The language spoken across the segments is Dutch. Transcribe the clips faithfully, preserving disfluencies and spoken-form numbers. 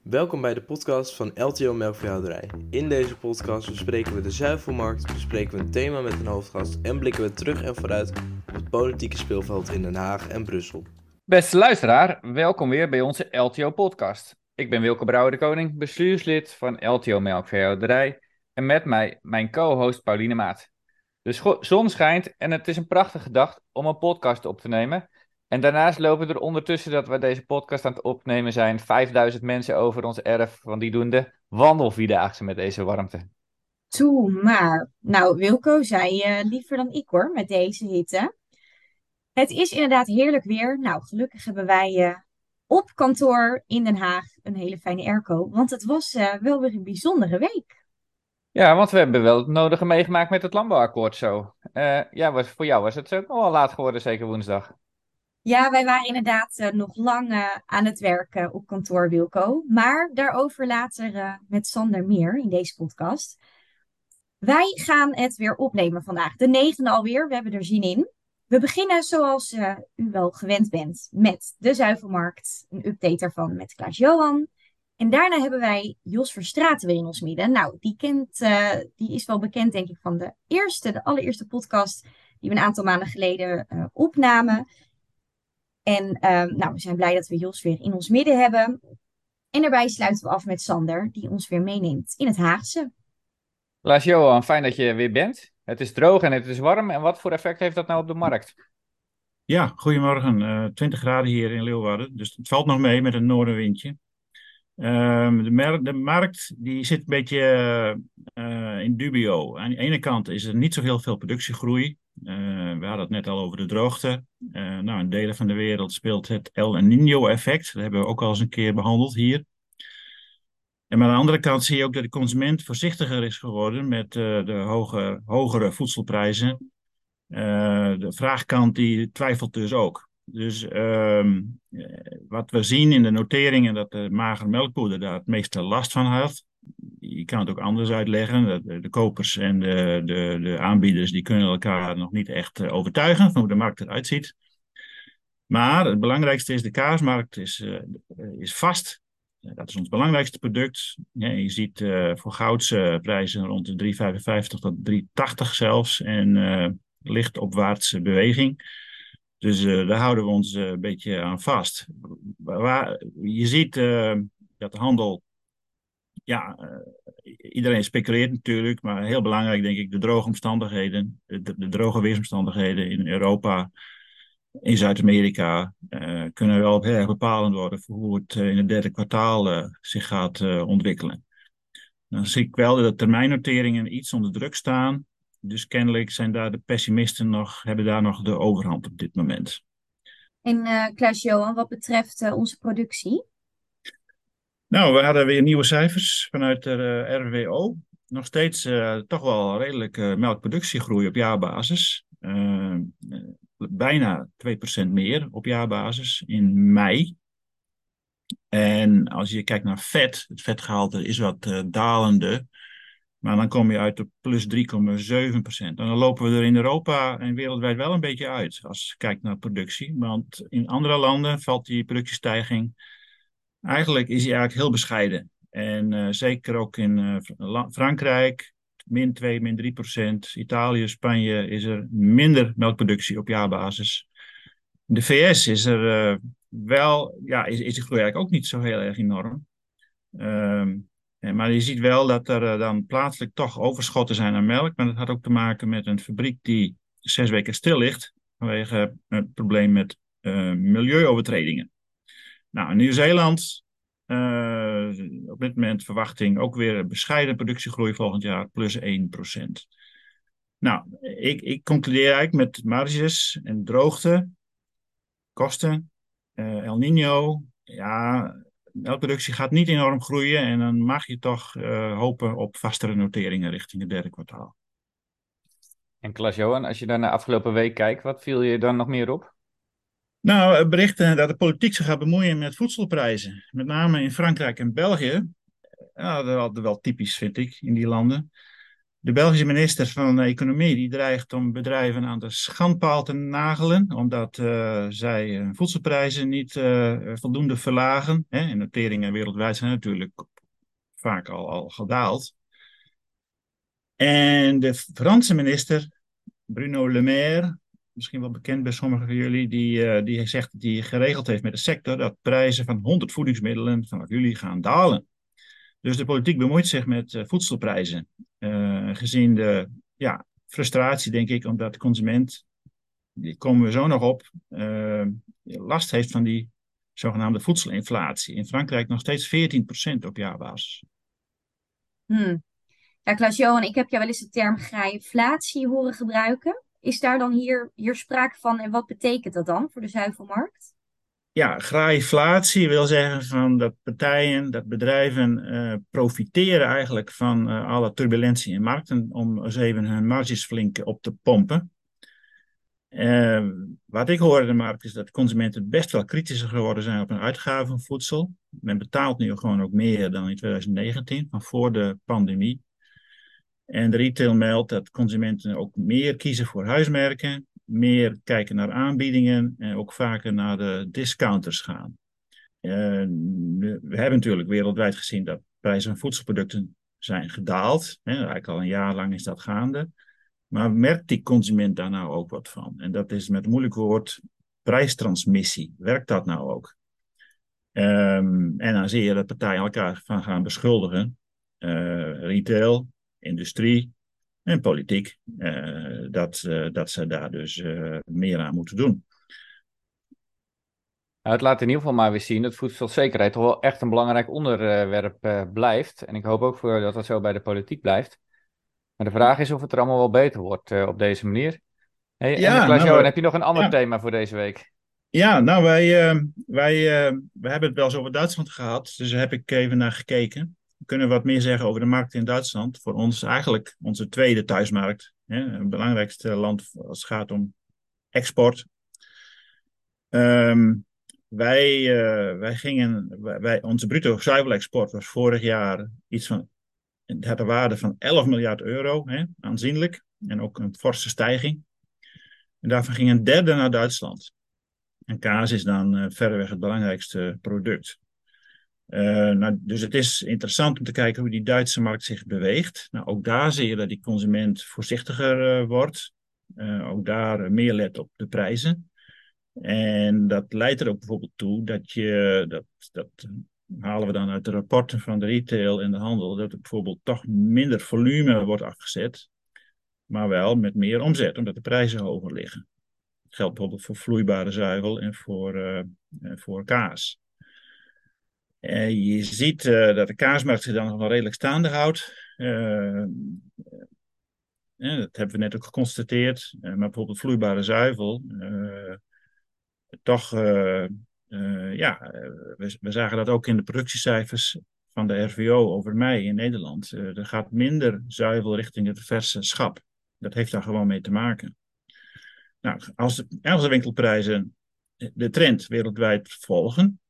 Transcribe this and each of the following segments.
Welkom bij de podcast van L T O Melkveehouderij. In deze podcast bespreken we de zuivelmarkt, bespreken we een thema met een hoofdgast en blikken we terug en vooruit op het politieke speelveld in Den Haag en Brussel. Beste luisteraar, welkom weer bij onze L T O-podcast. Ik ben Wilke Brouwer de Koning, bestuurslid van L T O Melkveehouderij en met mij mijn co-host Pauline Maat. De scho- zon schijnt en het is een prachtige dag om een podcast op te nemen. En daarnaast lopen er ondertussen dat we deze podcast aan het opnemen zijn vijfduizend mensen over ons erf, want die doen de wandelvierdaagse met deze warmte. Toe maar. Nou, Wilco zei eh, liever dan ik hoor, met deze hitte. Het is inderdaad heerlijk weer. Nou, gelukkig hebben wij eh, op kantoor in Den Haag een hele fijne airco. Want het was eh, wel weer een bijzondere week. Ja, want we hebben wel het nodige meegemaakt met het landbouwakkoord zo. Eh, ja, was, voor jou was het ook nog wel laat geworden, zeker woensdag. Ja, wij waren inderdaad eh, nog lang eh, aan het werken op kantoor, Wilco. Maar daarover later eh, met Sander meer in deze podcast. Wij gaan het weer opnemen vandaag. De negende alweer. We hebben er zin in. We beginnen zoals eh, u wel gewend bent met de zuivelmarkt. Een update daarvan met Klaas-Johan. En daarna hebben wij Jos Verstraeten weer in ons midden. Nou, die, kent, eh, die is wel bekend denk ik van de eerste, de allereerste podcast die we een aantal maanden geleden eh, opnamen. En eh, nou, we zijn blij dat we Jos weer in ons midden hebben. En daarbij sluiten we af met Sander, die ons weer meeneemt in het Haagse. Lars Johan, fijn dat je weer bent. Het is droog en het is warm. En wat voor effect heeft dat nou op de markt? Ja, goedemorgen. Eh twintig graden hier in Leeuwarden. Dus het valt nog mee met een noordenwindje. Ehm, de, mer- de markt die zit een beetje eh, in dubio. Aan de ene kant is er niet zoveel veel productiegroei. Eh, we hadden het net al over de droogte. Eh, nou, in delen van de wereld speelt het El Niño-effect. Dat hebben we ook al eens een keer behandeld hier. En maar aan de andere kant zie je ook dat de consument voorzichtiger is geworden met eh, de hoge, hogere voedselprijzen. Uh, de vraagkant die twijfelt dus ook. Dus uh, wat we zien in de noteringen dat de magere melkpoeder daar het meeste last van had. Je kan het ook anders uitleggen. De, de kopers en de, de, de aanbieders die kunnen elkaar nog niet echt overtuigen van hoe de markt eruit ziet. Maar het belangrijkste is, de kaasmarkt is, uh, is vast. Dat is ons belangrijkste product. Ja, je ziet uh, voor goudsprijzen rond de drie vijfenvijftig tot drie tachtig zelfs. En uh, licht opwaartse beweging. Dus uh, daar houden we ons uh, een beetje aan vast. Waar, je ziet uh, dat de handel, ja, uh, iedereen speculeert natuurlijk, maar heel belangrijk denk ik de droge omstandigheden, de, de droge weersomstandigheden in Europa, in Zuid-Amerika, uh, kunnen wel heel erg bepalend worden voor hoe het uh, in het derde kwartaal uh, zich gaat uh, ontwikkelen. Dan zie ik wel dat de termijnnoteringen iets onder druk staan. Dus kennelijk zijn daar de pessimisten nog, hebben daar nog de overhand op dit moment. En uh, Klaas-Johan, wat betreft uh, onze productie? Nou, we hadden weer nieuwe cijfers vanuit de uh, R W O. Nog steeds uh, toch wel redelijk uh, melkproductiegroei op jaarbasis. Uh, uh, bijna twee procent meer op jaarbasis in mei. En als je kijkt naar vet, het vetgehalte is wat uh, dalende. Maar dan kom je uit op plus drie komma zeven procent. En dan lopen we er in Europa en wereldwijd wel een beetje uit als je kijkt naar productie. Want in andere landen valt die productiestijging, eigenlijk is die eigenlijk heel bescheiden. En uh, zeker ook in uh, Frankrijk, min twee, min drie procent. Italië, Spanje is er minder melkproductie op jaarbasis. In de V S is er uh, wel, ja, is, is de groei eigenlijk ook niet zo heel erg enorm. Um, Maar je ziet wel dat er uh, dan plaatselijk toch overschotten zijn aan melk. Maar dat had ook te maken met een fabriek die zes weken stil ligt vanwege het probleem met uh, milieuovertredingen. Nou, in Nieuw-Zeeland, uh, op dit moment verwachting ook weer een bescheiden productiegroei volgend jaar, plus één procent. Nou, ik, ik concludeer eigenlijk met marges en droogte, kosten, uh, El Niño, ja... Melkproductie gaat niet enorm groeien en dan mag je toch uh, hopen op vastere noteringen richting het derde kwartaal. En Klaas-Johan, als je daar naar afgelopen week kijkt, wat viel je dan nog meer op? Nou, berichten dat de politiek zich gaat bemoeien met voedselprijzen. Met name in Frankrijk en België. Ja, dat is wel, wel typisch, vind ik, in die landen. De Belgische minister van Economie die dreigt om bedrijven aan de schandpaal te nagelen, omdat uh, zij hun voedselprijzen niet uh, voldoende verlagen. Hè? En noteringen wereldwijd zijn natuurlijk vaak al, al gedaald. En de Franse minister, Bruno Le Maire, misschien wel bekend bij sommigen van jullie, die, uh, die zegt dat hij geregeld heeft met de sector dat prijzen van honderd voedingsmiddelen vanaf juli gaan dalen. Dus de politiek bemoeit zich met uh, voedselprijzen. Uh, gezien de ja, frustratie, denk ik, omdat de consument, die komen we zo nog op, uh, last heeft van die zogenaamde voedselinflatie. In Frankrijk nog steeds veertien procent op jaarbasis. Hmm. Ja, Klaas-Johan, ik heb jou wel eens de term grijflatie horen gebruiken. Is daar dan hier, hier sprake van en wat betekent dat dan voor de zuivelmarkt? Ja, grijflatie wil zeggen van dat partijen, dat bedrijven uh, profiteren eigenlijk van uh, alle turbulentie in markten om eens even hun marges flink op te pompen. Uh, wat ik hoor in de markt is dat consumenten best wel kritischer geworden zijn op hun uitgaven van voedsel. Men betaalt nu gewoon ook meer dan in twintig negentien, van voor de pandemie. En de retail meldt dat consumenten ook meer kiezen voor huismerken, meer kijken naar aanbiedingen en ook vaker naar de discounters gaan. Uh, we hebben natuurlijk wereldwijd gezien dat prijzen van voedselproducten zijn gedaald. Hè, eigenlijk al een jaar lang is dat gaande. Maar merkt die consument daar nou ook wat van? En dat is met een moeilijk woord prijstransmissie. Werkt dat nou ook? Um, en dan zie je dat partijen elkaar van gaan beschuldigen. Uh, retail, industrie en politiek. Uh, dat, uh, dat ze daar dus uh, meer aan moeten doen. Nou, het laat in ieder geval maar weer zien dat voedselzekerheid toch wel echt een belangrijk onderwerp uh, blijft. En ik hoop ook voor dat dat zo bij de politiek blijft. Maar de vraag is of het er allemaal wel beter wordt uh, op deze manier. Hey, Ja, en Klaas-Johan, nou, heb je nog een ander ja. thema voor deze week? Ja, nou wij, uh, wij uh, we hebben het wel eens over Duitsland gehad. Dus daar heb ik even naar gekeken. We kunnen wat meer zeggen over de markt in Duitsland. Voor ons eigenlijk onze tweede thuismarkt. Hè? Het belangrijkste land als het gaat om export. Um, wij, uh, wij gingen, wij, onze bruto zuivelexport was vorig jaar iets van, het had een waarde van elf miljard euro, hè? Aanzienlijk. En ook een forse stijging. En daarvan ging een derde naar Duitsland. En kaas is dan uh, verreweg het belangrijkste product. Uh, nou, dus het is interessant om te kijken hoe die Duitse markt zich beweegt. Nou, ook daar zie je dat die consument voorzichtiger uh, wordt. Uh, ook daar uh, meer let op de prijzen. En dat leidt er ook bijvoorbeeld toe dat je, dat, dat halen we dan uit de rapporten van de retail en de handel, dat er bijvoorbeeld toch minder volume wordt afgezet, maar wel met meer omzet, omdat de prijzen hoger liggen. Dat geldt bijvoorbeeld voor vloeibare zuivel en voor, uh, voor kaas. En je ziet uh, dat de kaasmarkt zich dan nog wel redelijk staande houdt. Uh, uh, dat hebben we net ook geconstateerd. Uh, maar bijvoorbeeld vloeibare zuivel. Uh, toch, uh, uh, ja, we, we zagen dat ook in de productiecijfers van de R V O over mei in Nederland. Uh, er gaat minder zuivel richting het verse schap. Dat heeft daar gewoon mee te maken. Nou, als de, als de winkelprijzen de trend wereldwijd volgen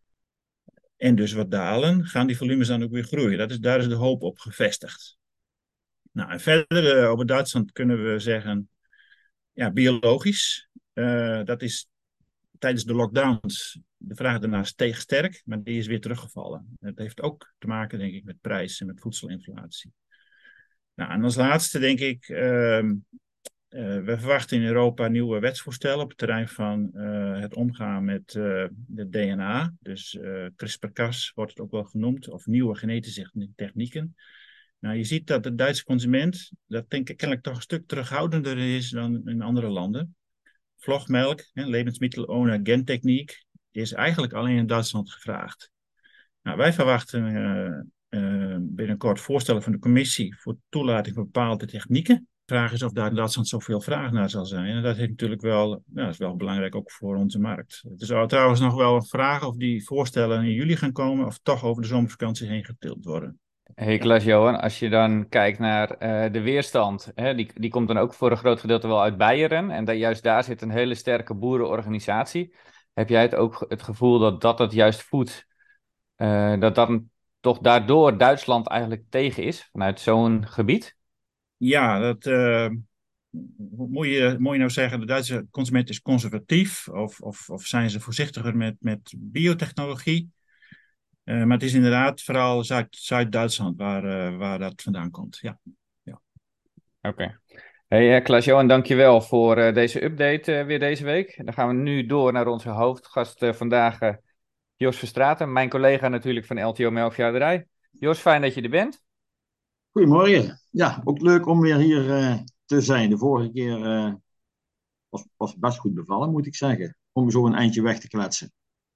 en dus wat dalen, gaan die volumes dan ook weer groeien. Dat is, daar is de hoop op gevestigd. Nou, en verder uh, over Duitsland kunnen we zeggen, ja, biologisch. Uh, dat is tijdens de lockdowns, de vraag daarna steeg sterk, maar die is weer teruggevallen. Dat heeft ook te maken, denk ik, met prijs en met voedselinflatie. Nou, en als laatste denk ik, uh, Uh, we verwachten in Europa nieuwe wetsvoorstellen op het terrein van uh, het omgaan met uh, de D N A. Dus uh, CRISPR-Cas wordt het ook wel genoemd, of nieuwe genetische technieken. Nou, je ziet dat de Duitse consument, dat denk ik kennelijk toch een stuk terughoudender is dan in andere landen. Vlogmelk, hè, levensmiddel ohne gentechniek, is eigenlijk alleen in Duitsland gevraagd. Nou, wij verwachten uh, uh, binnenkort voorstellen van de commissie voor toelating van bepaalde technieken. De vraag is of daar in Duitsland zoveel vraag naar zal zijn. En dat heeft natuurlijk wel, nou, dat is wel belangrijk ook voor onze markt. Het is trouwens nog wel een vraag of die voorstellen in juli gaan komen of toch over de zomervakantie heen getild worden. Hey Klaas-Johan, als je dan kijkt naar uh, de weerstand, hè, die, die komt dan ook voor een groot gedeelte wel uit Beieren. En dat, juist daar zit een hele sterke boerenorganisatie. Heb jij het ook het gevoel dat dat het juist voedt, uh, dat dan toch daardoor Duitsland eigenlijk tegen is vanuit zo'n gebied? Ja, dat uh, moet je, moet je nou zeggen, de Duitse consument is conservatief of, of, of zijn ze voorzichtiger met, met biotechnologie? Uh, maar het is inderdaad vooral Zuid, Zuid-Duitsland waar, uh, waar dat vandaan komt. Ja. Ja. Oké. Okay. Hey uh, Klaas-Johan, dankjewel voor uh, deze update uh, weer deze week. Dan gaan we nu door naar onze hoofdgast uh, vandaag, uh, Jos Verstraeten. Mijn collega natuurlijk van L T O Melkveehouderij. Jos, fijn dat je er bent. Goedemorgen. Ja, ook leuk om weer hier uh, te zijn. De vorige keer uh, was, was best goed bevallen, moet ik zeggen. Om zo een eindje weg te kletsen.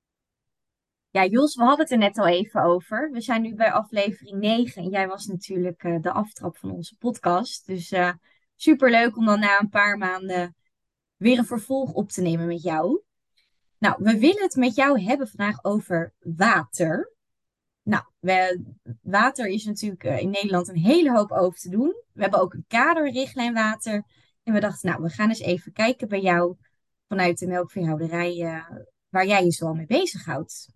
Ja, Jos, we hadden het er net al even over. We zijn nu bij aflevering negen en jij was natuurlijk uh, de aftrap van onze podcast. Dus uh, superleuk om dan na een paar maanden weer een vervolg op te nemen met jou. Nou, we willen het met jou hebben vandaag over water. Nou, we, water is natuurlijk uh, in Nederland een hele hoop over te doen. We hebben ook een kaderrichtlijn water. En we dachten, nou, we gaan eens even kijken bij jou vanuit de melkveehouderij uh, waar jij je zo al mee bezighoudt.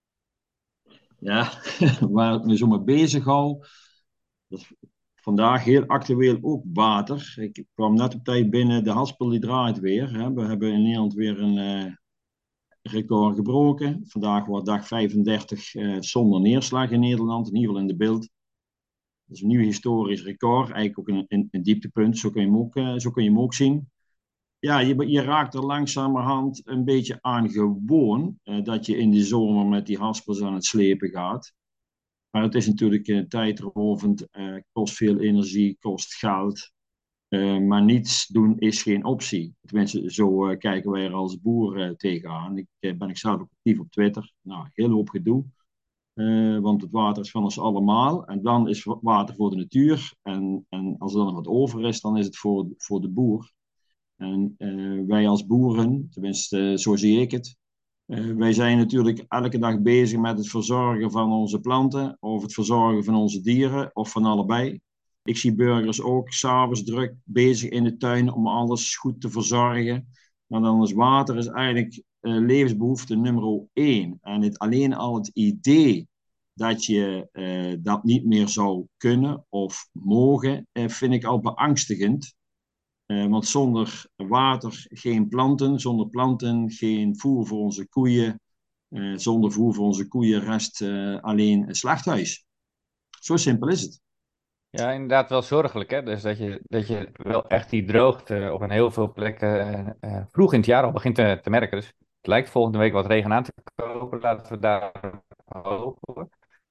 Ja, waar ik me zo mee bezig hou. Dat is vandaag heel actueel ook water. Ik kwam net op tijd binnen, de haspel die draait weer. Hè. We hebben in Nederland weer een uh, record gebroken. Vandaag wordt dag vijfendertig uh, zonder neerslag in Nederland, in ieder geval in de beeld. Dat is een nieuw historisch record, eigenlijk ook een, een, een dieptepunt, zo kun je hem ook, uh, zo kun je hem ook zien. Ja, je, je raakt er langzamerhand een beetje aan gewoon uh, dat je in de zomer met die haspels aan het slepen gaat. Maar het is natuurlijk uh, tijdrovend, uh, kost veel energie, kost geld. Uh, maar niets doen is geen optie. Tenminste, zo uh, kijken wij er als boer uh, tegenaan. Ik uh, ben ik zelf ook actief op Twitter. Nou, heel hoop gedoe. Uh, want het water is van ons allemaal. En dan is water voor de natuur. En, en als er dan wat over is, dan is het voor, voor de boer. En uh, wij als boeren, tenminste uh, zo zie ik het, uh, wij zijn natuurlijk elke dag bezig met het verzorgen van onze planten, of het verzorgen van onze dieren, of van allebei. Ik zie burgers ook s'avonds druk bezig in de tuin om alles goed te verzorgen. Maar dan is water is eigenlijk uh, levensbehoefte nummer één. En het, alleen al het idee dat je uh, dat niet meer zou kunnen of mogen, uh, vind ik al beangstigend. Uh, want zonder water geen planten, zonder planten geen voer voor onze koeien, uh, zonder voer voor onze koeien rest uh, alleen een slachthuis. Zo simpel is het. Ja, inderdaad wel zorgelijk, hè? Dus dat je, dat je wel echt die droogte op een heel veel plekken uh, uh, vroeg in het jaar al begint te, te merken. Dus het lijkt volgende week wat regen aan te komen. Laten we daar hopen.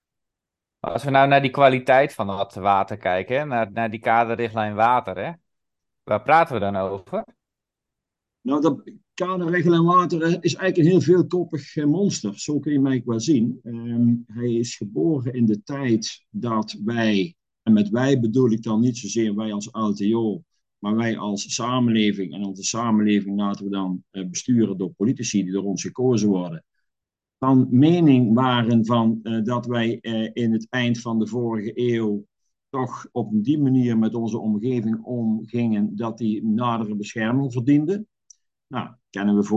Als we nou naar die kwaliteit van dat water kijken, hè? Naar, naar die kaderrichtlijn water, hè? Waar praten we dan over? Nou, dat kaderrichtlijn water is eigenlijk een heel veelkoppig monster. Zo kun je mij wel zien. Um, hij is geboren in de tijd dat wij, en met wij bedoel ik dan niet zozeer wij als L T O, maar wij als samenleving, en onze samenleving laten we dan uh, besturen door politici die door ons gekozen worden, van mening waren van, uh, dat wij uh, in het eind van de vorige eeuw toch op die manier met onze omgeving omgingen dat die nadere bescherming verdiende. Nou, kennen we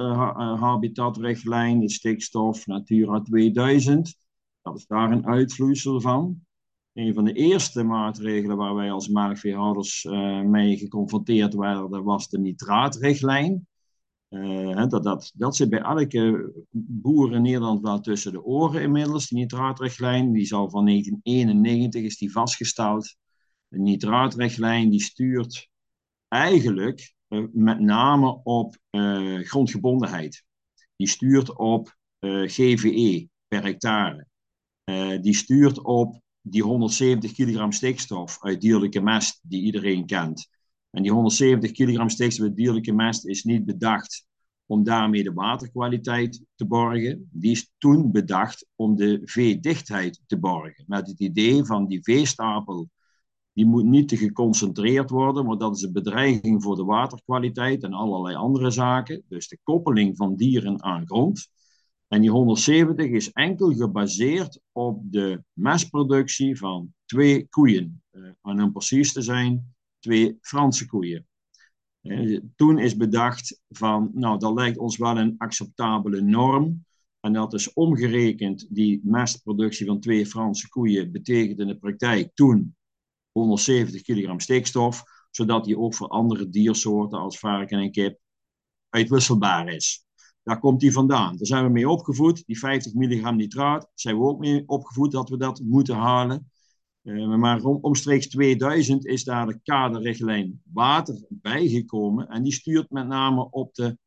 vogelhabitatrichtlijn, uh, stikstof, Natura tweeduizend. Dat is daar een uitvloeisel van. Een van de eerste maatregelen waar wij als melkveehouders uh, mee geconfronteerd werden, was de nitraatrichtlijn. Uh, dat, dat, dat zit bij elke boer in Nederland wel tussen de oren inmiddels, die nitraatrichtlijn. Die is al van negentien eenennegentig is die vastgesteld. De nitraatrichtlijn die stuurt eigenlijk uh, met name op uh, grondgebondenheid. Die stuurt op uh, G V E per hectare. Uh, die stuurt op die honderdzeventig kilogram stikstof uit dierlijke mest die iedereen kent. En die honderdzeventig kilogram stikstof uit dierlijke mest is niet bedacht om daarmee de waterkwaliteit te borgen. Die is toen bedacht om de veedichtheid te borgen. Met het idee van die veestapel, die moet niet te geconcentreerd worden, want dat is een bedreiging voor de waterkwaliteit en allerlei andere zaken. Dus de koppeling van dieren aan grond. En die honderdzeventig is enkel gebaseerd op de mestproductie van twee koeien. Uh, en om precies te zijn, twee Franse koeien. Uh, toen is bedacht van, nou, dat lijkt ons wel een acceptabele norm. En dat is omgerekend, die mestproductie van twee Franse koeien betekent in de praktijk toen honderdzeventig kilogram stikstof, zodat die ook voor andere diersoorten als varken en kip uitwisselbaar is. Daar komt die vandaan. Daar zijn we mee opgevoed. Die vijftig milligram nitraat zijn we ook mee opgevoed dat we dat moeten halen. Uh, maar om, omstreeks tweeduizend is daar de kaderrichtlijn water bijgekomen. En die stuurt met name op de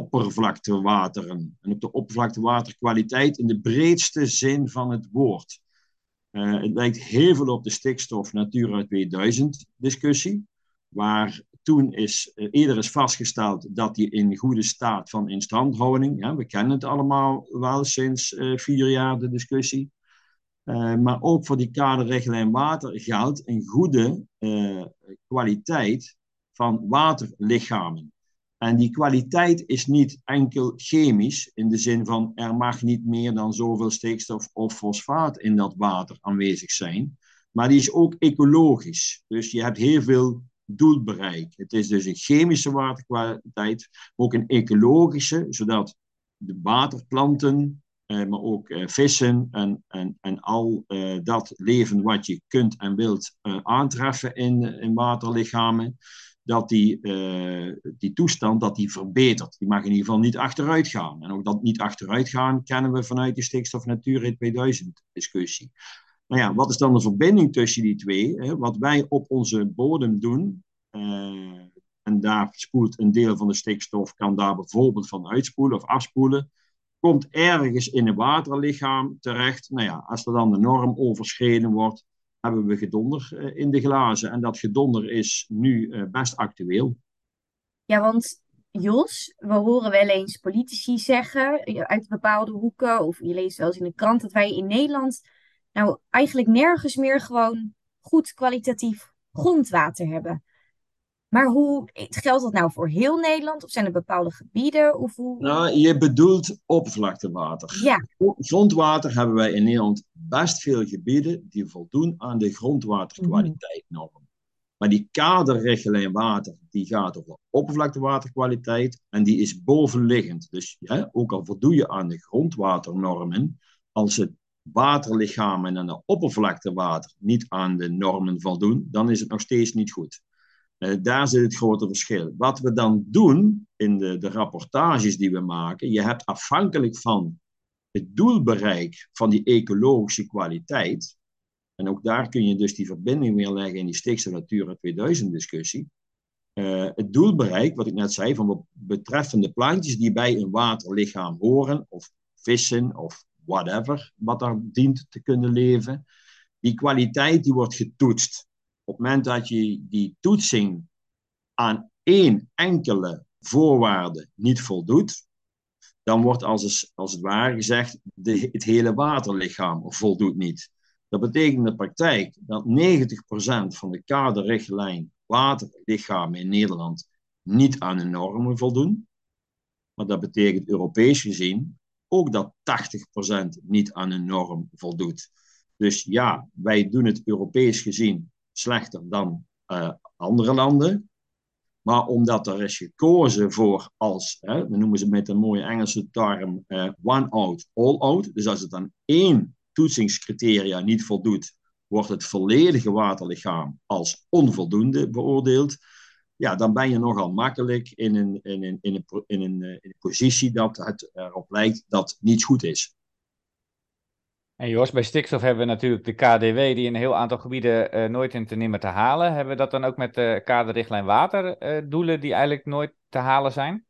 oppervlaktewateren. En op de oppervlaktewaterkwaliteit in de breedste zin van het woord. Uh, het lijkt heel veel op de stikstof Natura tweeduizend discussie. Waar toen is, uh, eerder is vastgesteld dat die in goede staat van instandhouding. Ja, we kennen het allemaal wel sinds uh, vier jaar de discussie. Uh, maar ook voor die kaderrichtlijn water geldt een goede uh, kwaliteit van waterlichamen. En die kwaliteit is niet enkel chemisch, in de zin van er mag niet meer dan zoveel stikstof of fosfaat in dat water aanwezig zijn. Maar die is ook ecologisch. Dus je hebt heel veel doelbereik. Het is dus een chemische waterkwaliteit, maar ook een ecologische, zodat de waterplanten, Uh, maar ook uh, vissen en, en, en al uh, dat leven wat je kunt en wilt uh, aantreffen in, in waterlichamen, dat die, uh, die toestand dat die verbetert. Die mag in ieder geval niet achteruit gaan. En ook dat niet achteruit gaan kennen we vanuit de stikstof Natura tweeduizend discussie. Nou ja, wat is dan de verbinding tussen die twee? Hè? Wat wij op onze bodem doen, uh, en daar spoelt een deel van de stikstof, kan daar bijvoorbeeld van uitspoelen of afspoelen, komt ergens in een waterlichaam terecht. Nou ja, als er dan de norm overschreden wordt, hebben we gedonder uh, in de glazen. En dat gedonder is nu uh, best actueel. Ja, want Jos, we horen wel eens politici zeggen uit bepaalde hoeken, of je leest wel eens in de krant, dat wij in Nederland nou eigenlijk nergens meer gewoon goed kwalitatief grondwater hebben. Maar hoe geldt dat nou voor heel Nederland? Of zijn er bepaalde gebieden? Of hoe... Nou, je bedoelt oppervlaktewater. Ja. Grondwater hebben wij in Nederland best veel gebieden die voldoen aan de grondwaterkwaliteitnorm. Mm-hmm. Maar die kaderrichtlijn water, die gaat over oppervlaktewaterkwaliteit en die is bovenliggend. Dus ja, ook al voldoe je aan de grondwaternormen, als het waterlichamen en de oppervlaktewater niet aan de normen voldoen, dan is het nog steeds niet goed. Uh, daar zit het grote verschil. Wat we dan doen in de, de rapportages die we maken, je hebt afhankelijk van het doelbereik van die ecologische kwaliteit, en ook daar kun je dus die verbinding weer leggen in die stikstof Natura tweeduizend discussie, uh, het doelbereik, wat ik net zei, van betreffende plantjes die bij een waterlichaam horen, of vissen, of whatever, wat daar dient te kunnen leven, die kwaliteit die wordt getoetst. Op het moment dat je die toetsing aan één enkele voorwaarde niet voldoet, dan wordt als het, als het ware gezegd, de, het hele waterlichaam voldoet niet. Dat betekent in de praktijk dat negentig procent van de kaderrichtlijn waterlichamen in Nederland niet aan de normen voldoen. Maar dat betekent Europees gezien ook dat tachtig procent niet aan een norm voldoet. Dus ja, wij doen het Europees gezien slechter dan uh, andere landen. Maar omdat er is gekozen voor als, hè, we noemen ze met een mooie Engelse term, uh, one out, all out. Dus als het aan één toetsingscriteria niet voldoet, wordt het volledige waterlichaam als onvoldoende beoordeeld. Ja, dan ben je nogal makkelijk in een, in een, in een, in een, in een positie dat het erop lijkt dat niets goed is. En Jos, bij stikstof hebben we natuurlijk de K D W die in een heel aantal gebieden uh, nooit en te nimmer te halen. Hebben we dat dan ook met de kaderrichtlijn water uh, doelen die eigenlijk nooit te halen zijn?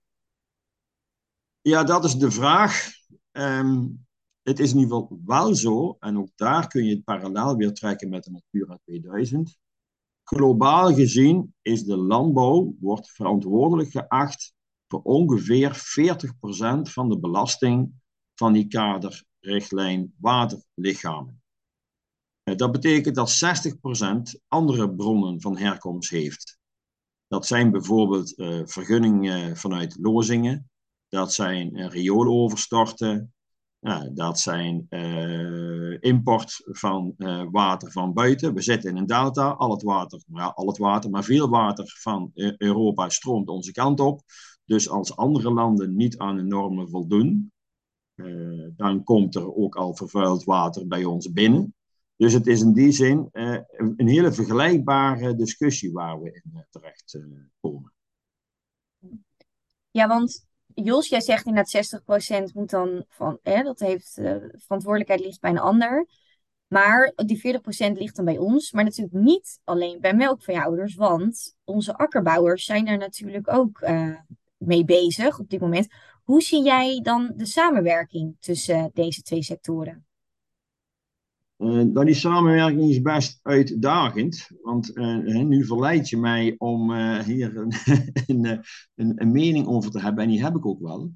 Ja, dat is de vraag. Um, het is in ieder geval wel zo, en ook daar kun je het parallel weer trekken met de Natura tweeduizend. Globaal gezien is de landbouw wordt verantwoordelijk geacht voor ongeveer veertig procent van de belasting van die kaderrichtlijn waterlichamen. Dat betekent dat zestig procent andere bronnen van herkomst heeft. Dat zijn bijvoorbeeld uh, vergunningen vanuit lozingen, dat zijn uh, riooloverstorten, uh, dat zijn uh, import van uh, water van buiten. We zitten in een delta, al het water, nou, al het water, maar veel water van uh, Europa stroomt onze kant op. Dus als andere landen niet aan de normen voldoen, uh, dan komt er ook al vervuild water bij ons binnen. Dus het is in die zin uh, een hele vergelijkbare discussie waar we in uh, terecht uh, komen. Ja, want Jos, jij zegt inderdaad zestig procent moet dan van, hè, dat heeft uh, verantwoordelijkheid ligt bij een ander. Maar die veertig procent ligt dan bij ons. Maar natuurlijk niet alleen bij melkveehouders, want onze akkerbouwers zijn daar natuurlijk ook uh, mee bezig op dit moment. Hoe zie jij dan de samenwerking tussen uh, deze twee sectoren? Uh, nou, die samenwerking is best uitdagend, want uh, nu verleid je mij om uh, hier een, een, een, een mening over te hebben, en die heb ik ook wel.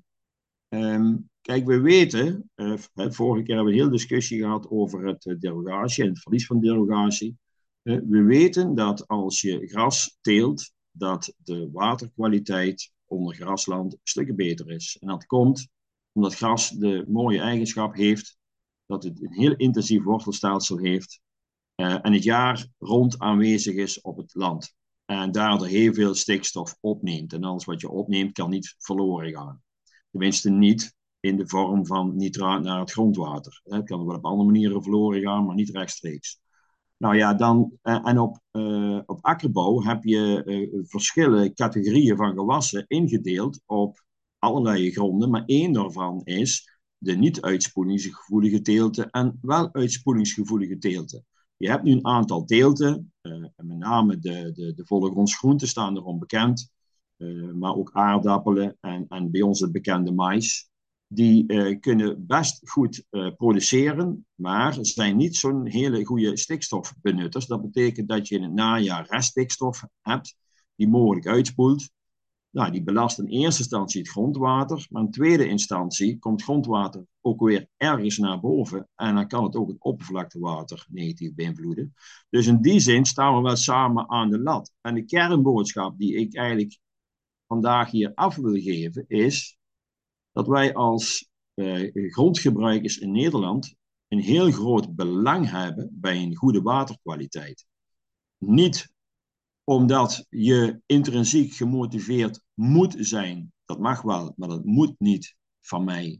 Um, kijk, we weten, uh, vorige keer hebben we een hele discussie gehad over het uh, derogatie en het verlies van derogatie. Uh, we weten dat als je gras teelt, dat de waterkwaliteit onder grasland stukken beter is. En dat komt omdat gras de mooie eigenschap heeft dat het een heel intensief wortelstelsel heeft uh, en het jaar rond aanwezig is op het land. En daardoor heel veel stikstof opneemt. En alles wat je opneemt kan niet verloren gaan. Tenminste niet in de vorm van nitraat naar het grondwater. Het kan wel op andere manieren verloren gaan, maar niet rechtstreeks. Nou ja, dan, uh, en op, uh, op akkerbouw heb je uh, verschillende categorieën van gewassen ingedeeld op allerlei gronden. Maar één daarvan is de niet-uitspoelingsgevoelige teelten en wel uitspoelingsgevoelige teelten. Je hebt nu een aantal teelten, uh, met name de, de, de vollegrondsgroenten staan erom bekend, uh, maar ook aardappelen en, en bij ons het bekende mais. Die uh, kunnen best goed uh, produceren, maar zijn niet zo'n hele goede stikstofbenutters. Dat betekent dat je in het najaar reststikstof hebt, die mogelijk uitspoelt. Nou, die belast in eerste instantie het grondwater, maar in tweede instantie komt grondwater ook weer ergens naar boven en dan kan het ook het oppervlaktewater negatief beïnvloeden. Dus in die zin staan we wel samen aan de lat. En de kernboodschap die ik eigenlijk vandaag hier af wil geven is dat wij als uh, grondgebruikers in Nederland een heel groot belang hebben bij een goede waterkwaliteit. Niet omdat je intrinsiek gemotiveerd moet zijn, dat mag wel, maar dat moet niet van mij,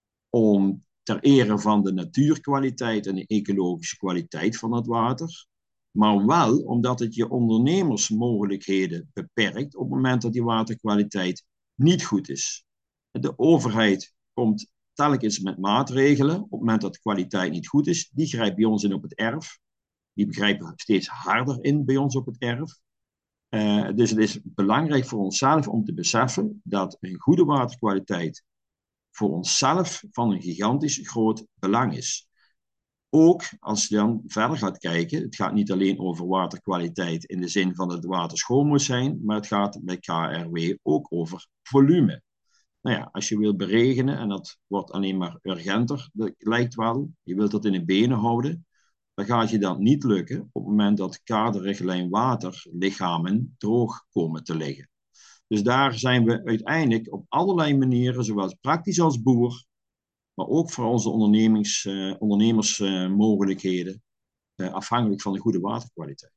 om ter ere van de natuurkwaliteit en de ecologische kwaliteit van het water, maar wel omdat het je ondernemersmogelijkheden beperkt op het moment dat die waterkwaliteit niet goed is. De overheid komt telkens met maatregelen op het moment dat de kwaliteit niet goed is. Die grijpt bij ons in op het erf. Die begrijpen steeds harder in bij ons op het erf. Uh, dus het is belangrijk voor onszelf om te beseffen dat een goede waterkwaliteit voor onszelf van een gigantisch groot belang is. Ook als je dan verder gaat kijken, het gaat niet alleen over waterkwaliteit in de zin van dat het water schoon moet zijn, maar het gaat bij K R W ook over volume. Nou ja, als je wilt beregenen, en dat wordt alleen maar urgenter, dat lijkt wel, je wilt dat in de benen houden, dan gaat je dat niet lukken op het moment dat kaderrichtlijn waterlichamen droog komen te liggen. Dus daar zijn we uiteindelijk op allerlei manieren, zowel praktisch als boer, maar ook voor onze ondernemings, uh, ondernemersmogelijkheden, uh, uh, afhankelijk van de goede waterkwaliteit.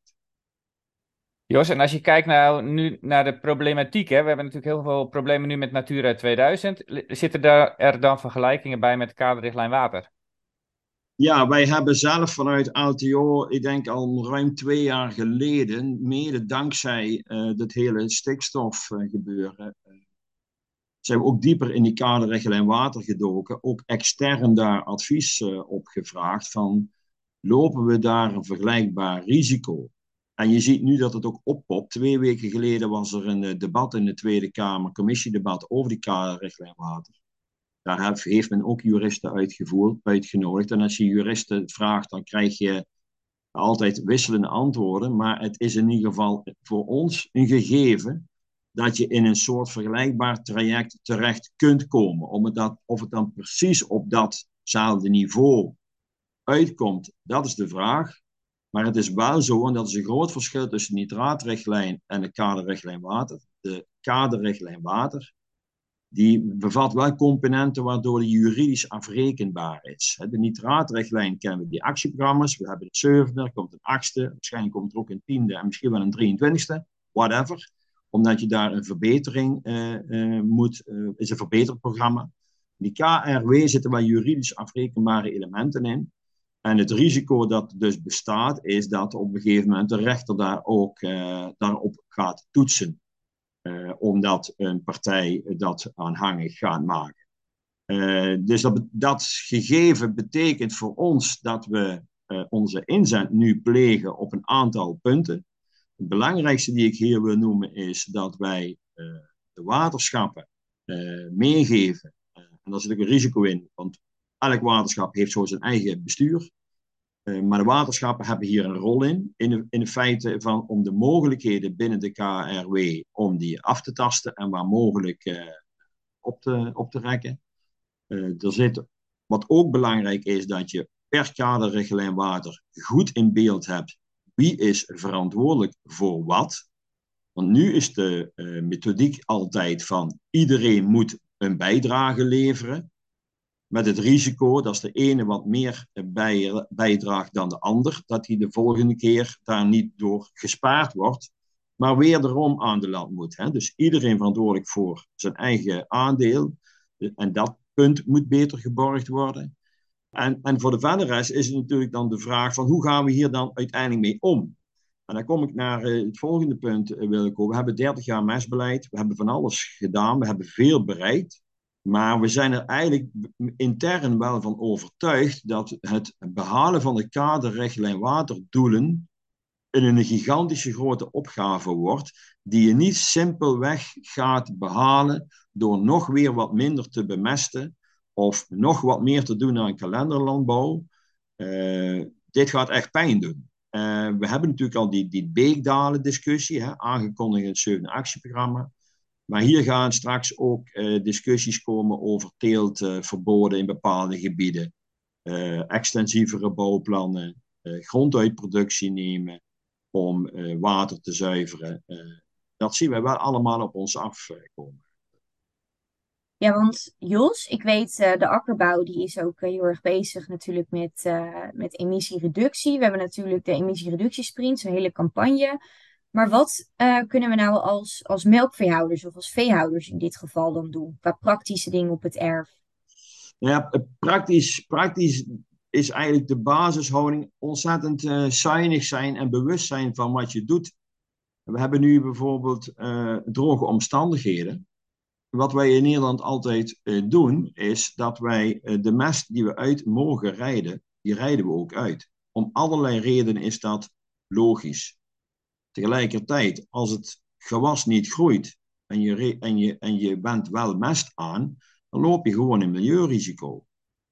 Jos, en als je kijkt nou, nu naar de problematiek, hè, we hebben natuurlijk heel veel problemen nu met Natura tweeduizend. Zitten daar, er dan vergelijkingen bij met de kaderrichtlijn water? Ja, wij hebben zelf vanuit L T O, ik denk al ruim twee jaar geleden, mede dankzij uh, dat hele stikstofgebeuren, uh, zijn we ook dieper in die kaderrichtlijn water gedoken. Ook extern daar advies uh, op gevraagd van, lopen we daar een vergelijkbaar risico? En je ziet nu dat het ook oppopt. Twee weken geleden was er een uh, debat in de Tweede Kamer, commissiedebat over die kaderrichtlijn water. Daar heeft men ook juristen uitgevoerd, uitgenodigd. En als je juristen vraagt, dan krijg je altijd wisselende antwoorden. Maar het is in ieder geval voor ons een gegeven dat je in een soort vergelijkbaar traject terecht kunt komen. Om het dat, of het dan precies op datzelfde niveau uitkomt, dat is de vraag. Maar het is wel zo, en dat is een groot verschil tussen de nitraatrichtlijn en de kaderrichtlijn water. De kaderrichtlijn water, die bevat wel componenten waardoor die juridisch afrekenbaar is. De nitraatrichtlijn kennen we die actieprogramma's. We hebben het zevende, er komt een achtste, waarschijnlijk komt er ook een tiende en misschien wel een drieëntwintigste, whatever. Omdat je daar een verbetering uh, uh, moet, uh, is een verbeterd programma. Die K R W zitten wel juridisch afrekenbare elementen in. En het risico dat dus bestaat, is dat op een gegeven moment de rechter daar ook uh, daarop gaat toetsen. Uh, omdat een partij dat aanhangig gaat maken. Uh, dus dat, dat gegeven betekent voor ons dat we uh, onze inzet nu plegen op een aantal punten. Het belangrijkste die ik hier wil noemen is dat wij uh, de waterschappen uh, meegeven. Uh, en daar zit ook een risico in, want elk waterschap heeft zo zijn eigen bestuur. Uh, maar de waterschappen hebben hier een rol in, in de, in de feite van om de mogelijkheden binnen de K R W om die af te tasten en waar mogelijk uh, op, te, op te rekken. Uh, er zit, wat ook belangrijk is, dat je per kaderrichtlijn water goed in beeld hebt wie is verantwoordelijk voor wat. Want nu is de uh, methodiek altijd van iedereen moet een bijdrage leveren. Met het risico dat de ene wat meer bij, bijdraagt dan de ander. Dat hij de volgende keer daar niet door gespaard wordt. Maar weer erom aan de land moet. Hè? Dus iedereen verantwoordelijk voor zijn eigen aandeel. En dat punt moet beter geborgd worden. En, en voor de verdere rest is het natuurlijk dan de vraag van hoe gaan we hier dan uiteindelijk mee om? En dan kom ik naar uh, het volgende punt, uh, Wilco. We hebben dertig jaar mestbeleid. We hebben van alles gedaan. We hebben veel bereikt. Maar we zijn er eigenlijk intern wel van overtuigd dat het behalen van de kaderrichtlijn waterdoelen een gigantische grote opgave wordt, die je niet simpelweg gaat behalen door nog weer wat minder te bemesten of nog wat meer te doen aan kalenderlandbouw. Uh, dit gaat echt pijn doen. Uh, we hebben natuurlijk al die, die Beekdalen discussie, hè, aangekondigd in het zevende actieprogramma. Maar hier gaan straks ook uh, discussies komen over teeltverboden uh, in bepaalde gebieden, uh, extensievere bouwplannen, uh, gronduitproductie nemen om uh, water te zuiveren. Uh, dat zien wij wel allemaal op ons afkomen. Ja, want Jos, ik weet uh, de akkerbouw die is ook uh, heel erg bezig natuurlijk met, uh, met emissiereductie. We hebben natuurlijk de emissiereductiesprint, zo'n hele campagne. Maar wat uh, kunnen we nou als, als melkveehouders of als veehouders in dit geval dan doen? Qua praktische dingen op het erf. Ja, praktisch, praktisch is eigenlijk de basishouding ontzettend uh, zuinig zijn en bewust zijn van wat je doet. We hebben nu bijvoorbeeld uh, droge omstandigheden. Wat wij in Nederland altijd uh, doen, is dat wij uh, de mest die we uit mogen rijden, die rijden we ook uit. Om allerlei redenen is dat logisch. Tegelijkertijd, als het gewas niet groeit en je, re- en je, en je bent wel mest aan, dan loop je gewoon een milieurisico.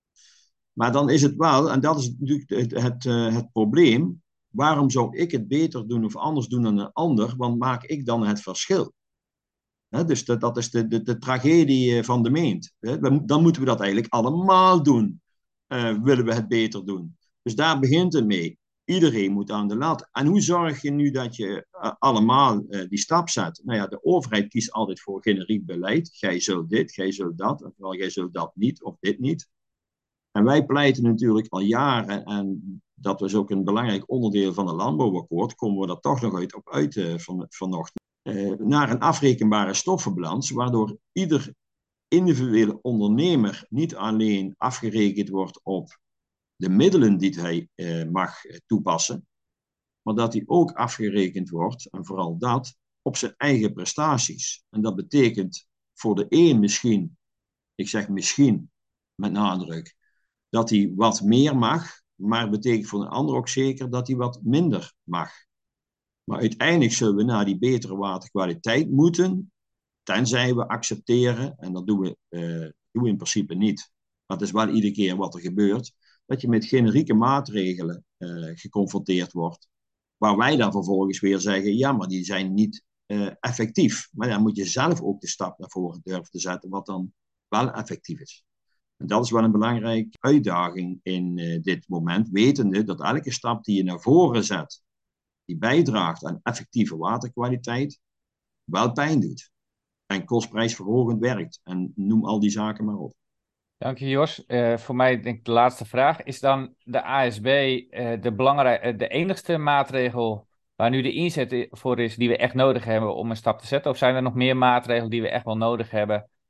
Maar dan is het wel, en dat is natuurlijk het, het, uh, het probleem, waarom zou ik het beter doen of anders doen dan een ander, want maak ik dan het verschil? He, dus dat, dat is de, de, de tragedie van de meent. He, dan moeten we dat eigenlijk allemaal doen, uh, willen we het beter doen. Dus daar begint het mee. Iedereen moet aan de lat. En hoe zorg je nu dat je uh, allemaal uh, die stap zet? Nou ja, de overheid kiest altijd voor generiek beleid. Gij zult dit, gij zult dat, en vooral gij zult dat niet of dit niet. En wij pleiten natuurlijk al jaren, en dat was ook een belangrijk onderdeel van het landbouwakkoord, komen we daar toch nog uit op uit uh, van, vanochtend, uh, naar een afrekenbare stoffenbalans, waardoor ieder individuele ondernemer niet alleen afgerekend wordt op de middelen die hij uh, mag toepassen, maar dat hij ook afgerekend wordt, en vooral dat, op zijn eigen prestaties. En dat betekent voor de een misschien, ik zeg misschien met nadruk, dat hij wat meer mag, maar het betekent voor een ander ook zeker dat hij wat minder mag. Maar uiteindelijk zullen we naar die betere waterkwaliteit moeten, tenzij we accepteren, en dat doen we, uh, doen we in principe niet, maar het is wel iedere keer wat er gebeurt, dat je met generieke maatregelen uh, geconfronteerd wordt, waar wij dan vervolgens weer zeggen, ja, maar die zijn niet uh, effectief. Maar dan moet je zelf ook de stap naar voren durven te zetten, wat dan wel effectief is. En dat is wel een belangrijke uitdaging in uh, dit moment, wetende dat elke stap die je naar voren zet, die bijdraagt aan effectieve waterkwaliteit, wel pijn doet. En kostprijsverhogend werkt. En noem al die zaken maar op. Dank je, Jos. Uh, voor mij denk ik de laatste vraag. Is dan de A S B uh, de, belangrijk, uh, de enigste maatregel waar nu de inzet voor is die we echt nodig hebben om een stap te zetten? Of zijn er nog meer maatregelen die we echt wel nodig hebben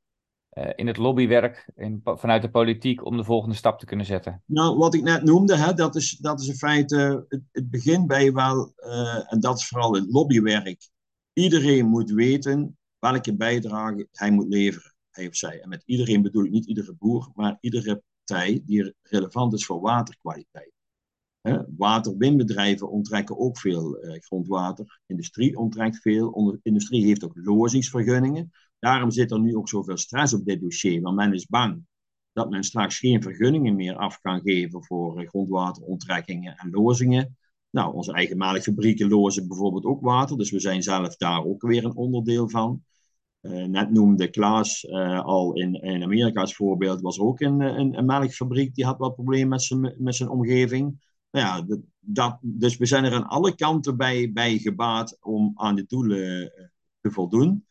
uh, in het lobbywerk in, vanuit de politiek om de volgende stap te kunnen zetten? Nou, wat ik net noemde, hè, dat, is, dat is in feite het, het begin bij wel, uh, en dat is vooral het lobbywerk. Iedereen moet weten welke bijdrage hij moet leveren, hij of zij. En met iedereen bedoel ik niet iedere boer, maar iedere partij die relevant is voor waterkwaliteit. Hè, waterwinbedrijven onttrekken ook veel uh, grondwater. Industrie onttrekt veel. Onder, industrie heeft ook lozingsvergunningen. Daarom zit er nu ook zoveel stress op dit dossier, want men is bang dat men straks geen vergunningen meer af kan geven voor uh, grondwateronttrekkingen en lozingen. Nou, onze eigen melkfabrieken lozen bijvoorbeeld ook water, dus we zijn zelf daar ook weer een onderdeel van. Uh, net noemde Klaas uh, al in, in Amerika als voorbeeld, was er ook een, een, een melkfabriek die had wat problemen met zijn, met zijn omgeving. Nou ja, dat, dat, dus we zijn er aan alle kanten bij, bij gebaat om aan de doelen uh, te voldoen.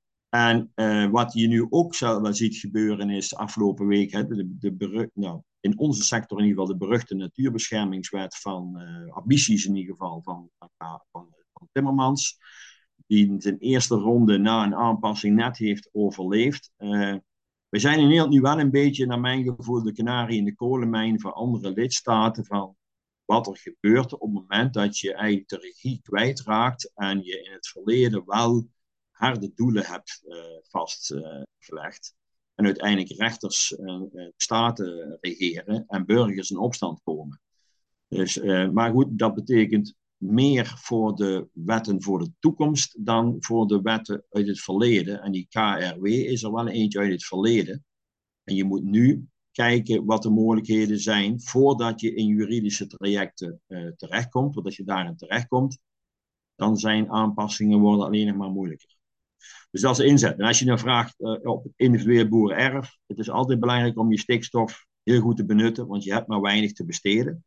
En uh, wat je nu ook wel ziet gebeuren is de afgelopen week, hè, de, de beru- nou, in onze sector in ieder geval de beruchte natuurbeschermingswet van uh, ambities in ieder geval van, van, van Timmermans, die zijn eerste ronde na een aanpassing net heeft overleefd. Uh, we zijn in Nederland nu wel een beetje, naar mijn gevoel, de kanarie in de kolenmijn van andere lidstaten van wat er gebeurt op het moment dat je eigenlijk de regie kwijtraakt en je in het verleden wel harde doelen hebt uh, vastgelegd. Uh, en uiteindelijk rechters en uh, staten regeren en burgers in opstand komen. Dus, uh, maar goed, dat betekent meer voor de wetten voor de toekomst dan voor de wetten uit het verleden. En die K R W is er wel eentje uit het verleden. En je moet nu kijken wat de mogelijkheden zijn voordat je in juridische trajecten uh, terechtkomt. Want als je daarin terechtkomt, dan zijn aanpassingen worden alleen nog maar moeilijker. Dus dat is inzet. En als je dan vraagt uh, op het individueel boerenerf, het is altijd belangrijk om je stikstof heel goed te benutten, want je hebt maar weinig te besteden.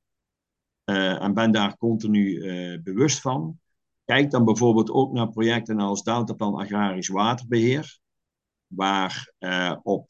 Uh, en ben daar continu uh, bewust van. Kijk dan bijvoorbeeld ook naar projecten als Deltaplan Agrarisch Waterbeheer, waar uh, op,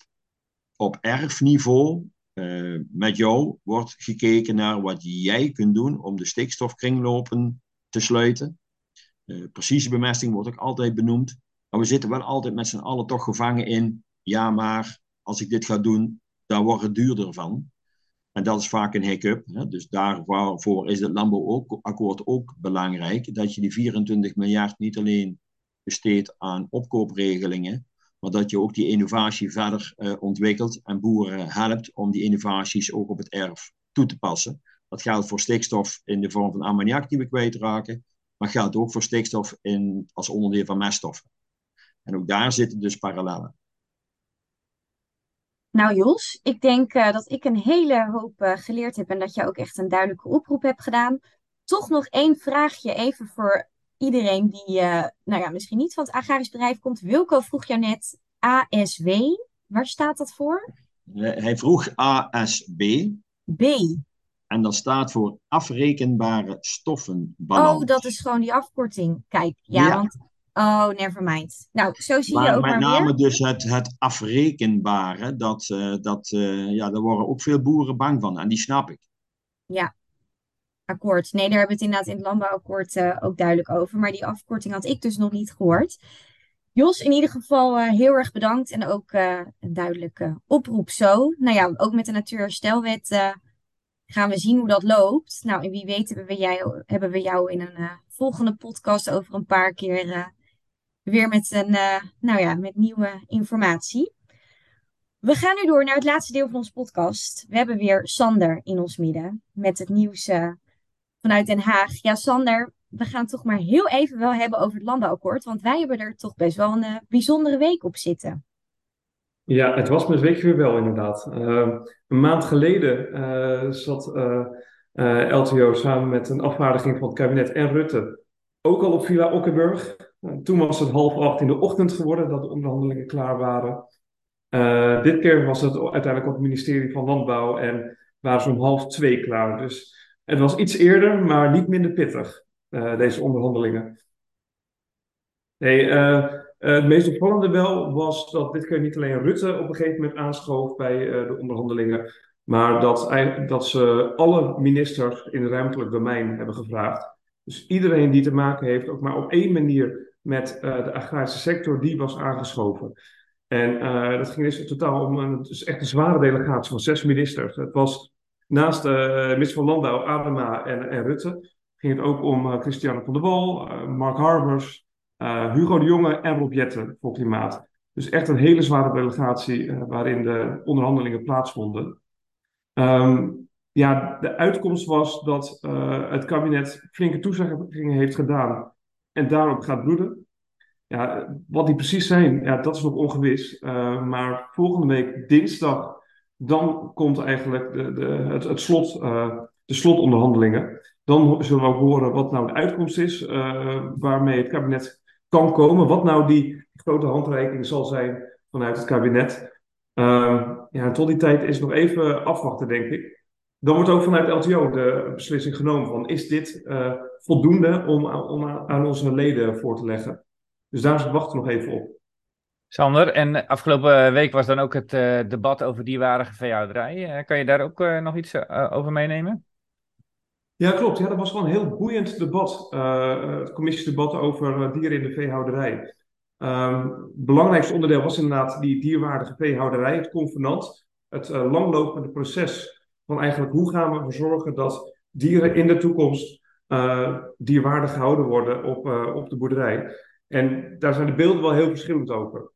op erfniveau uh, met jou wordt gekeken naar wat jij kunt doen om de stikstofkringlopen te sluiten. Uh, precisiebemesting wordt ook altijd benoemd. Maar we zitten wel altijd met z'n allen toch gevangen in, ja, maar als ik dit ga doen, dan wordt het duurder van. En dat is vaak een hiccup. Hè? Dus daarvoor is het landbouwakkoord ook belangrijk. Dat je die vierentwintig miljard niet alleen besteedt aan opkoopregelingen, maar dat je ook die innovatie verder uh, ontwikkelt en boeren helpt om die innovaties ook op het erf toe te passen. Dat geldt voor stikstof in de vorm van ammoniak die we kwijtraken, maar geldt ook voor stikstof in, als onderdeel van meststoffen. En ook daar zitten dus parallellen. Nou Jos, ik denk uh, dat ik een hele hoop uh, geleerd heb en dat jij ook echt een duidelijke oproep hebt gedaan. Toch nog één vraagje even voor iedereen die uh, nou ja, misschien niet van het agrarisch bedrijf komt. Wilco vroeg jou net A S W. Waar staat dat voor? Hij vroeg A S B. B. En dat staat voor afrekenbare stoffenbalans. Oh, dat is gewoon die afkorting. Kijk, ja, ja. want... Oh, never mind. Nou, zo zie maar je ook met maar name weer. dus het, het afrekenbare, dat, uh, dat, uh, ja, daar worden ook veel boeren bang van. En die snap ik. Ja, akkoord. Nee, daar hebben we het inderdaad in het landbouwakkoord uh, ook duidelijk over. Maar die afkorting had ik dus nog niet gehoord. Jos, in ieder geval uh, heel erg bedankt. En ook uh, een duidelijke oproep zo. Nou ja, ook met de Natuurherstelwet uh, gaan we zien hoe dat loopt. Nou, en wie weet hebben we, jij, hebben we jou in een uh, volgende podcast over een paar keer... Uh, Weer met, een, uh, nou ja, met nieuwe informatie. We gaan nu door naar het laatste deel van onze podcast. We hebben weer Sander in ons midden met het nieuws uh, vanuit Den Haag. Ja, Sander, we gaan het toch maar heel even wel hebben over het landbouwakkoord. Want wij hebben er toch best wel een uh, bijzondere week op zitten. Ja, het was mijn weekje weer wel inderdaad. Uh, een maand geleden uh, zat uh, uh, L T O samen met een afvaardiging van het kabinet en Rutte ook al op Villa Okkenburg. Uh, toen was het half acht in de ochtend geworden dat de onderhandelingen klaar waren. Uh, dit keer was het uiteindelijk op het ministerie van Landbouw en waren ze om half twee klaar. Dus het was iets eerder, maar niet minder pittig, uh, deze onderhandelingen. Nee, uh, uh, het meest opvallende wel was dat dit keer niet alleen Rutte op een gegeven moment aanschoof bij uh, de onderhandelingen, maar dat, dat ze alle ministers in het ruimtelijk domein hebben gevraagd. Dus iedereen die te maken heeft, ook maar op één manier met uh, de agrarische sector, die was aangeschoven. En uh, dat ging dus in totaal om een, dus echt een zware delegatie van zes ministers. Het was naast uh, minister van Landbouw, Adema en, en Rutte, ging het ook om uh, Christiane van der Wal, uh, Mark Harbers, uh, Hugo de Jonge en Rob Jetten voor klimaat. Dus echt een hele zware delegatie uh, waarin de onderhandelingen plaatsvonden. Um, ja, de uitkomst was dat uh, het kabinet flinke toezeggingen heeft gedaan en daarop gaat broeden. Ja, wat die precies zijn, ja, dat is nog ongewis. Uh, maar volgende week dinsdag, dan komt eigenlijk de, de, het, het slot, uh, de slotonderhandelingen. Dan zullen we ook horen wat nou de uitkomst is, uh, waarmee het kabinet kan komen. Wat nou die grote handreiking zal zijn vanuit het kabinet. Uh, ja, tot die tijd is nog even afwachten, denk ik. Dan wordt ook vanuit L T O de beslissing genomen van, is dit uh, voldoende om, om aan onze leden voor te leggen? Dus daar wachten we nog even op. Sander, en afgelopen week was dan ook het uh, debat over dierwaardige veehouderij. Uh, kan je daar ook uh, nog iets uh, over meenemen? Ja, klopt. Ja, dat was wel een heel boeiend debat. Uh, het commissiedebat over uh, dieren in de veehouderij. Um, het belangrijkste onderdeel was inderdaad die dierwaardige veehouderij, het convenant. Het uh, langlopende proces van eigenlijk hoe gaan we ervoor zorgen dat dieren in de toekomst uh, dierwaardig gehouden worden op, uh, op de boerderij. En daar zijn de beelden wel heel verschillend over.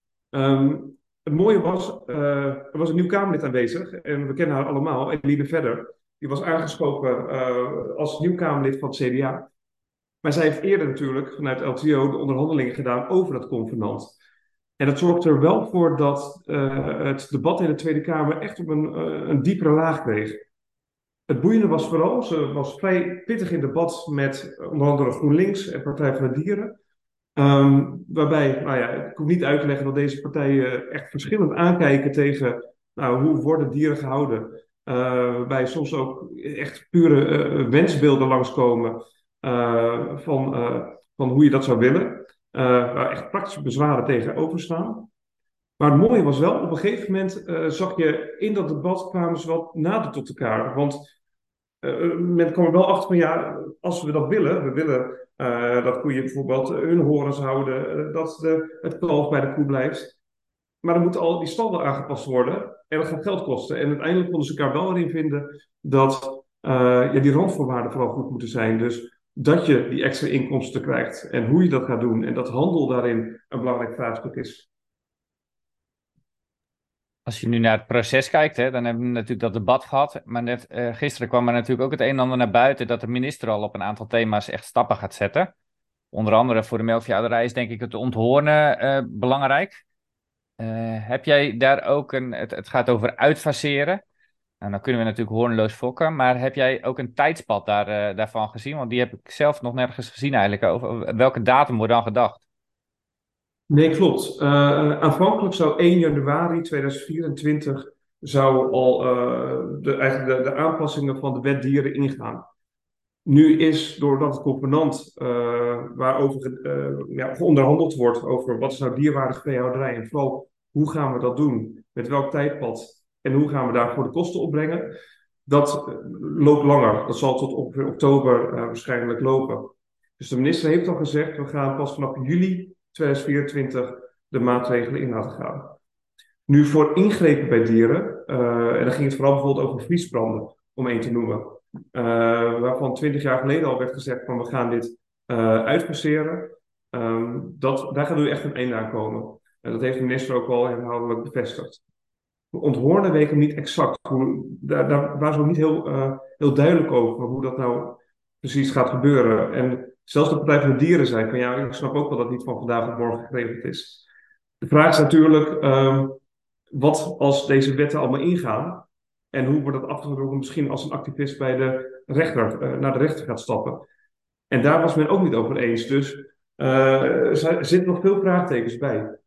Um, het mooie was, uh, er was een nieuw Kamerlid aanwezig. En we kennen haar allemaal, Eline Vedder. Die was aangesproken uh, als nieuw Kamerlid van het C D A. Maar zij heeft eerder natuurlijk vanuit L T O de onderhandelingen gedaan over dat convenant. En dat zorgde er wel voor dat uh, het debat in de Tweede Kamer echt op een, uh, een diepere laag kreeg. Het boeiende was vooral, ze was vrij pittig in debat met onder andere GroenLinks en Partij voor de Dieren. Um, waarbij, nou ja, ik hoef niet uit te leggen dat deze partijen echt verschillend aankijken tegen nou, hoe worden dieren gehouden. Uh, waarbij soms ook echt pure uh, wensbeelden langskomen uh, van, uh, van hoe je dat zou willen. Uh, waar echt praktische bezwaren tegenover staan. Maar het mooie was wel, op een gegeven moment uh, zag je in dat debat kwamen ze wat nader tot elkaar. Want uh, men kwam er wel achter van ja, als we dat willen, we willen uh, dat koeien bijvoorbeeld hun horens houden, uh, dat de, het kalf bij de koe blijft. Maar dan moeten al die stallen aangepast worden en dat gaat geld kosten. En uiteindelijk konden ze elkaar wel erin vinden dat uh, ja, die randvoorwaarden vooral goed moeten zijn. Dus dat je die extra inkomsten krijgt en hoe je dat gaat doen en dat handel daarin een belangrijk vraagstuk is. Als je nu naar het proces kijkt, hè, dan hebben we natuurlijk dat debat gehad. Maar net uh, gisteren kwam er natuurlijk ook het een en ander naar buiten dat de minister al op een aantal thema's echt stappen gaat zetten. Onder andere voor de melkveehouderij is denk ik het onthoornen uh, belangrijk. Uh, heb jij daar ook een, het, het gaat over uitfaseren. Nou, dan kunnen we natuurlijk hoornloos fokken. Maar heb jij ook een tijdspad daar, uh, daarvan gezien? Want die heb ik zelf nog nergens gezien eigenlijk. Over welke datum wordt dan gedacht? Nee, klopt. Uh, aanvankelijk zou één januari tweeduizend vierentwintig zou al uh, de, eigenlijk de, de aanpassingen van de wet dieren ingaan. Nu is, doordat het convenant uh, waarover uh, ja, onderhandeld wordt over wat is nou dierwaardige veehouderij en vooral hoe gaan we dat doen, met welk tijdpad en hoe gaan we daarvoor de kosten opbrengen, dat uh, loopt langer. Dat zal tot ongeveer oktober uh, waarschijnlijk lopen. Dus de minister heeft al gezegd, we gaan pas vanaf juli tweeduizend vierentwintig de maatregelen in laten gaan. Nu voor ingrepen bij dieren, uh, en dan ging het vooral bijvoorbeeld over vriesbranden, om één te noemen. Uh, waarvan twintig jaar geleden al werd gezegd van we gaan dit uh, uitfaseren. Um, dat, daar gaat nu echt een einde aan komen. En dat heeft de minister ook al herhaaldelijk bevestigd. Onthoornen weet ik niet exact. Hoe, daar, daar waren ze ook niet heel, uh, heel duidelijk over hoe dat nou precies gaat gebeuren. En zelfs de Partij voor de Dieren zei van ja, ik snap ook wel dat het niet van vandaag op morgen geregeld is. De vraag is natuurlijk, um, wat als deze wetten allemaal ingaan? En hoe wordt dat afgedwongen misschien als een activist bij de rechter, uh, naar de rechter gaat stappen? En daar was men ook niet over eens. Dus uh, er zitten nog veel vraagtekens bij.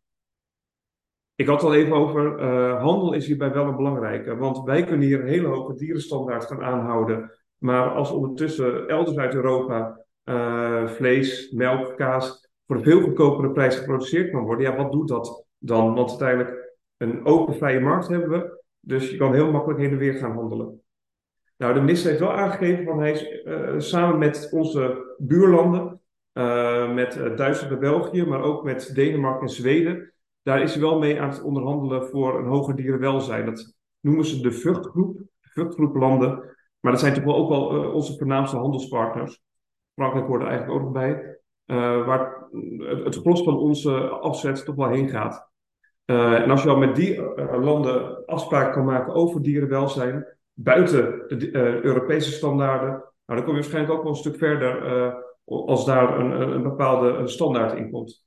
Ik had het al even over, uh, handel is hierbij wel een belangrijke. Want wij kunnen hier een hele hoge dierenstandaard gaan aanhouden. Maar als ondertussen elders uit Europa uh, vlees, melk, kaas voor een veel goedkopere prijs geproduceerd kan worden. Ja, wat doet dat dan? Want uiteindelijk een open vrije markt hebben we. Dus je kan heel makkelijk heen en weer gaan handelen. Nou, de minister heeft wel aangegeven van hij is uh, samen met onze buurlanden, uh, met uh, Duitsland en België, maar ook met Denemarken en Zweden, daar is hij wel mee aan het onderhandelen voor een hoger dierenwelzijn. Dat noemen ze de Vuchtgroep, de Vuchtgroeplanden. Maar dat zijn toch wel ook wel uh, onze voornaamste handelspartners. Frankrijk hoort er eigenlijk ook nog bij. Uh, waar het, het gros van onze afzet toch wel heen gaat. Uh, en als je al met die uh, landen afspraken kan maken over dierenwelzijn, buiten de uh, Europese standaarden, nou, dan kom je waarschijnlijk ook wel een stuk verder uh, als daar een, een bepaalde standaard in komt.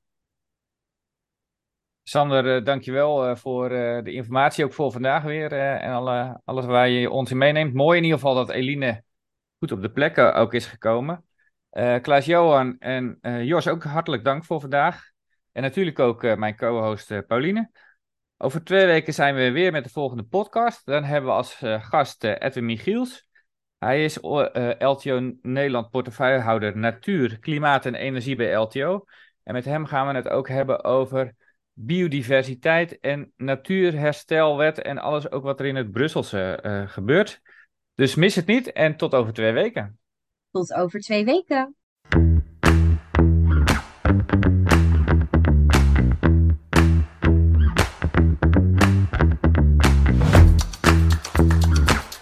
Sander, uh, dankjewel uh, voor uh, de informatie, ook voor vandaag weer. Uh, en alle, alles waar je ons in meeneemt. Mooi in ieder geval dat Eline goed op de plek uh, ook is gekomen. Uh, Klaas-Johan en uh, Jos, ook hartelijk dank voor vandaag. En natuurlijk ook uh, mijn co-host uh, Pauline. Over twee weken zijn we weer met de volgende podcast. Dan hebben we als uh, gast uh, Edwin Michiels. Hij is uh, L T O Nederland portefeuillehouder Natuur, Klimaat en Energie bij L T O. En met hem gaan we het ook hebben over biodiversiteit en natuurherstelwet en alles ook wat er in het Brusselse uh, gebeurt. Dus mis het niet en tot over twee weken. Tot over twee weken.